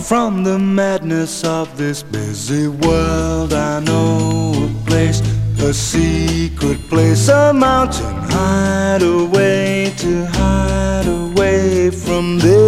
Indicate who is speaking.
Speaker 1: from the madness of this busy world. I know a place, a secret place, a mountain hideaway to hide away from this